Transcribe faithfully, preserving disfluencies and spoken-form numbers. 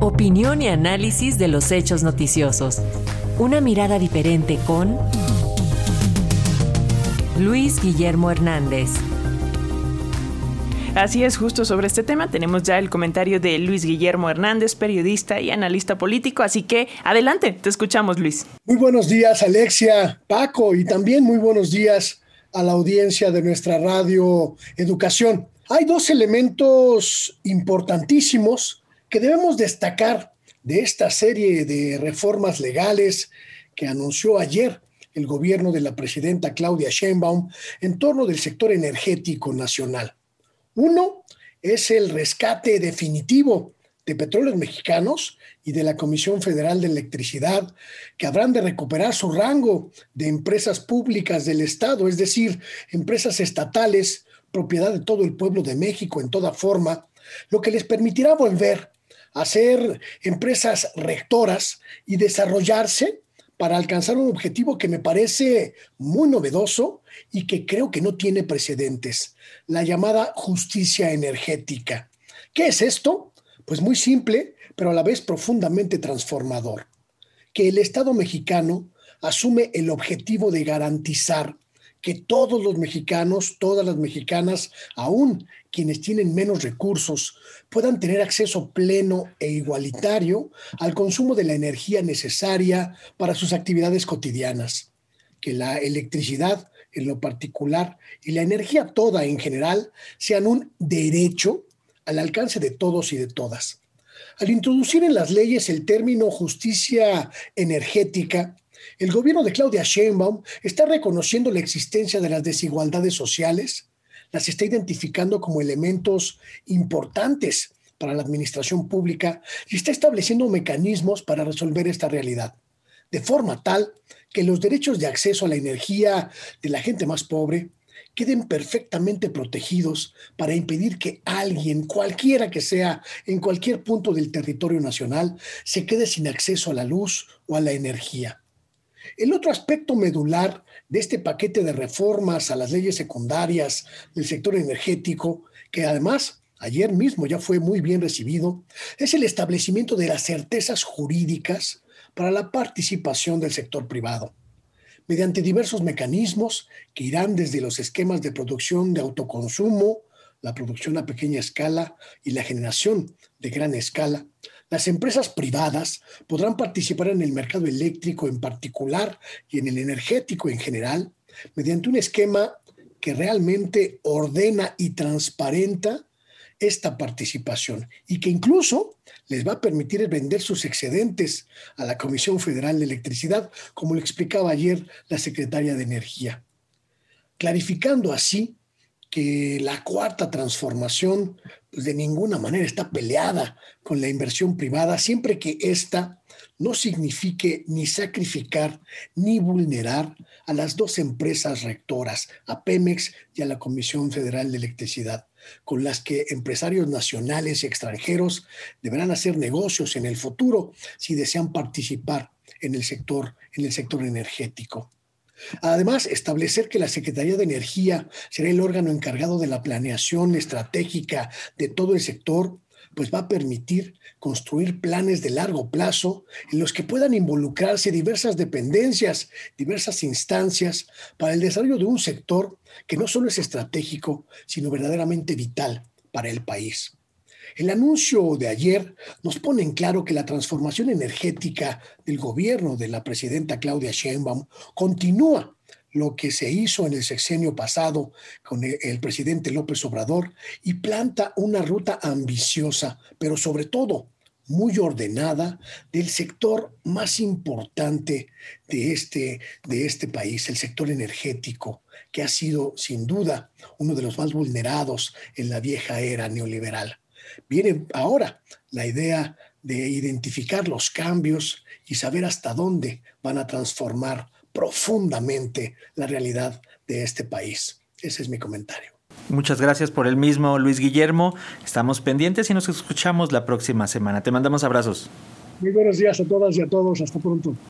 Opinión y análisis de los hechos noticiosos. Una mirada diferente con Luis Guillermo Hernández. Así es, justo sobre este tema tenemos ya el comentario de Luis Guillermo Hernández, periodista y analista político, así que adelante, te escuchamos, Luis. Muy buenos días, Alexia, Paco, y también muy buenos días a la audiencia de nuestra radio Educación. Hay dos elementos importantísimos que debemos destacar de esta serie de reformas legales que anunció ayer el gobierno de la presidenta Claudia Sheinbaum en torno del sector energético nacional. Uno es el rescate definitivo de Petróleos Mexicanos y de la Comisión Federal de Electricidad, que habrán de recuperar su rango de empresas públicas del Estado, es decir, empresas estatales, propiedad de todo el pueblo de México en toda forma, lo que les permitirá volver a ser empresas rectoras y desarrollarse para alcanzar un objetivo que me parece muy novedoso y que creo que no tiene precedentes, la llamada justicia energética. ¿Qué es esto? Pues muy simple, pero a la vez profundamente transformador. Que el Estado mexicano asume el objetivo de garantizar que todos los mexicanos, todas las mexicanas, aún quienes tienen menos recursos, puedan tener acceso pleno e igualitario al consumo de la energía necesaria para sus actividades cotidianas. Que la electricidad en lo particular y la energía toda en general sean un derecho al alcance de todos y de todas. Al introducir en las leyes el término justicia energética, el gobierno de Claudia Sheinbaum está reconociendo la existencia de las desigualdades sociales, las está identificando como elementos importantes para la administración pública y está estableciendo mecanismos para resolver esta realidad, de forma tal que los derechos de acceso a la energía de la gente más pobre queden perfectamente protegidos para impedir que alguien, cualquiera que sea, en cualquier punto del territorio nacional, se quede sin acceso a la luz o a la energía. El otro aspecto medular de este paquete de reformas a las leyes secundarias del sector energético, que además ayer mismo ya fue muy bien recibido, es el establecimiento de las certezas jurídicas para la participación del sector privado, mediante diversos mecanismos que irán desde los esquemas de producción de autoconsumo, la producción a pequeña escala y la generación de gran escala. Las empresas privadas podrán participar en el mercado eléctrico en particular y en el energético en general, mediante un esquema que realmente ordena y transparenta esta participación y que incluso les va a permitir vender sus excedentes a la Comisión Federal de Electricidad, como lo explicaba ayer la secretaria de Energía, clarificando así que la cuarta transformación pues de ninguna manera está peleada con la inversión privada, siempre que ésta no signifique ni sacrificar ni vulnerar a las dos empresas rectoras, a Pemex y a la Comisión Federal de Electricidad, con las que empresarios nacionales y extranjeros deberán hacer negocios en el futuro si desean participar en el sector, en el sector energético. Además, establecer que la Secretaría de Energía será el órgano encargado de la planeación estratégica de todo el sector, pues va a permitir construir planes de largo plazo en los que puedan involucrarse diversas dependencias, diversas instancias para el desarrollo de un sector que no solo es estratégico, sino verdaderamente vital para el país. El anuncio de ayer nos pone en claro que la transformación energética del gobierno de la presidenta Claudia Sheinbaum continúa lo que se hizo en el sexenio pasado con el, el presidente López Obrador y planta una ruta ambiciosa, pero sobre todo muy ordenada del sector más importante de este, de este país, el sector energético, que ha sido sin duda uno de los más vulnerados en la vieja era neoliberal. Viene ahora la idea de identificar los cambios y saber hasta dónde van a transformar profundamente la realidad de este país. Ese es mi comentario. Muchas gracias por el mismo, Luis Guillermo. Estamos pendientes y nos escuchamos la próxima semana. Te mandamos abrazos. Muy buenos días a todas y a todos. Hasta pronto.